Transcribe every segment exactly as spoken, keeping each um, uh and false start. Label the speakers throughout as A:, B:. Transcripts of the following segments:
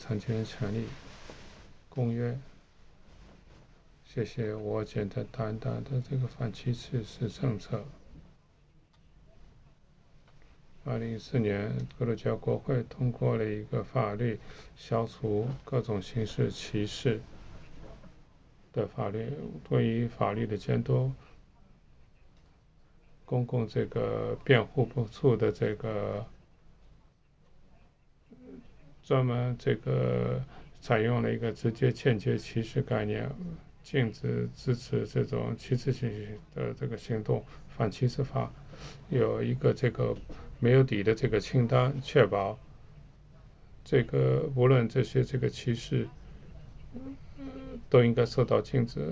A: 残疾人权利公约。谢谢。我简单谈谈的这个反歧视是政策。二零一四年，格鲁吉亚国会通过了一个法律，消除各种形式歧视的法律。对于法律的监督，公共这个辩护处的这个专门这个采用了一个直接间接歧视概念，禁止支持这种歧视性的这个行动。反歧视法有一个这个没有底的这个清单，确保这个无论这些这个歧视都应该受到禁止。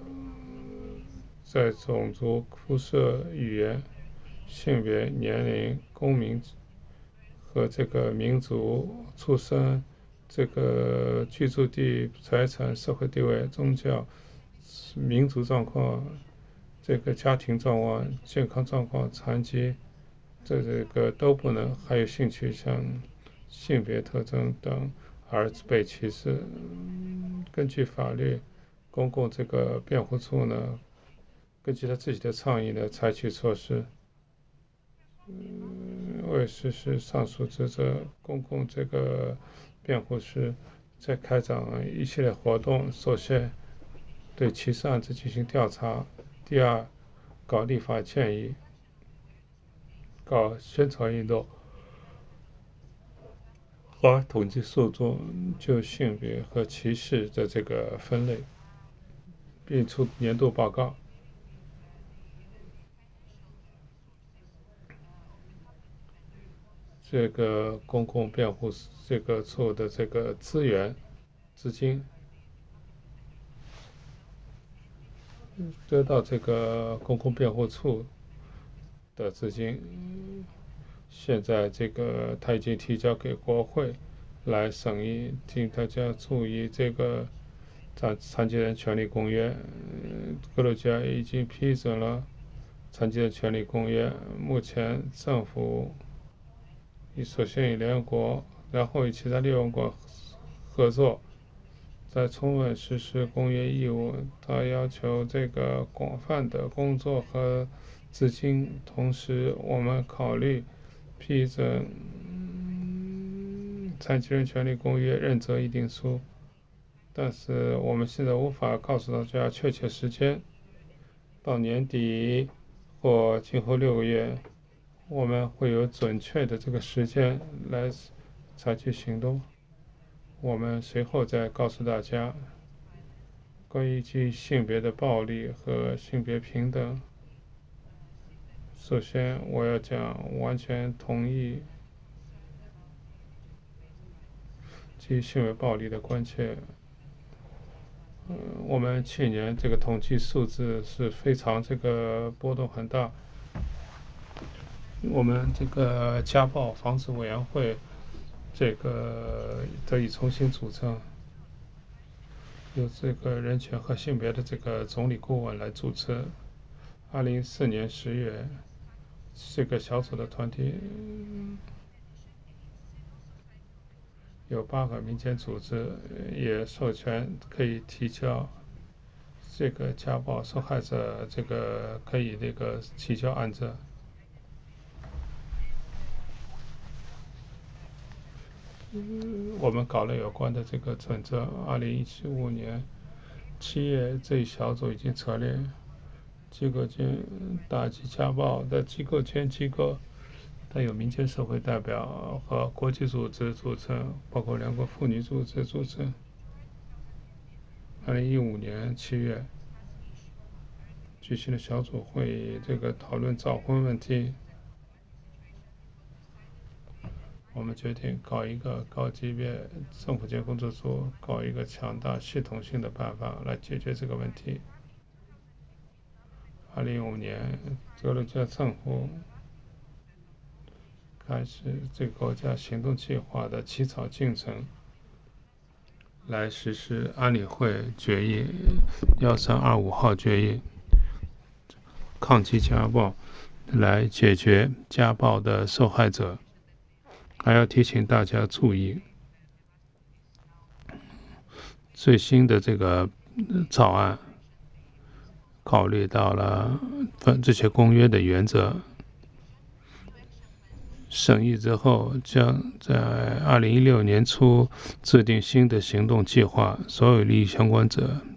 A: 在种族、肤色、语言、性别、年龄、公民和这个民族、出生、这个居住地、财产、社会地位、宗教、民族状况、这个家庭状况、健康状况、残疾，这这个都不能，还有性取向、性别特征等而被歧视。根据法律，公共这个辩护处呢，根据他自己的倡议呢，采取措施。为实施上述职责，公共这个辩护时在开展一系列活动。首先，对歧视案子进行调查；第二，搞立法建议，搞宣传运动，和统计数据，就性别和歧视的这个分类，并出年度报告。这个公共辩护这个处的这个资源资金，得到这个公共辩护处的资金，现在这个他已经提交给国会来审议，请大家注意这个残残疾人权利公约。格鲁吉亚已经批准了残疾人权利公约。目前政府首先与联合国，然后与其他联合国合作，在充分实施公约义务。他要求这个广泛的工作和资金，同时我们考虑批准残疾人权利公约认责议定书，但是我们现在无法告诉大家确切时间。到年底或今后六个月，我们会有准确的这个时间来采取行动。我们随后再告诉大家。关于基于性别的暴力和性别平等，首先我要讲，完全同意基于性别暴力的关切。嗯，我们去年这个统计数字是非常这个波动很大。我们这个家暴防治委员会这个得以重新组成，由这个人权和性别的这个总理顾问来主持。二零一四年十月，这个小组的团体有八个民间组织，也授权可以提交这个家暴受害者这个可以这个提交案子。我们搞了有关的这个准则。二零一五年七月，这一小组已经成立机构间打击家暴的机构间机构，它有民间社会代表和国际组织组成，包括两国妇女组织组成。二零一五年七月举行了小组会议，这个讨论早婚问题。我们决定搞一个高级别政府间工作组，搞一个强大系统性的办法来解决这个问题。二零一五年，格鲁吉亚政府开始这个国家行动计划的起草进程，来实施安理会决议幺三二五号决议，抗击家暴，来解决家暴的受害者。还要提醒大家注意， 最新的这个草案考虑到了这些公约的原则，审议之后将在二零一六年初制定新的行动计划，所有利益相关者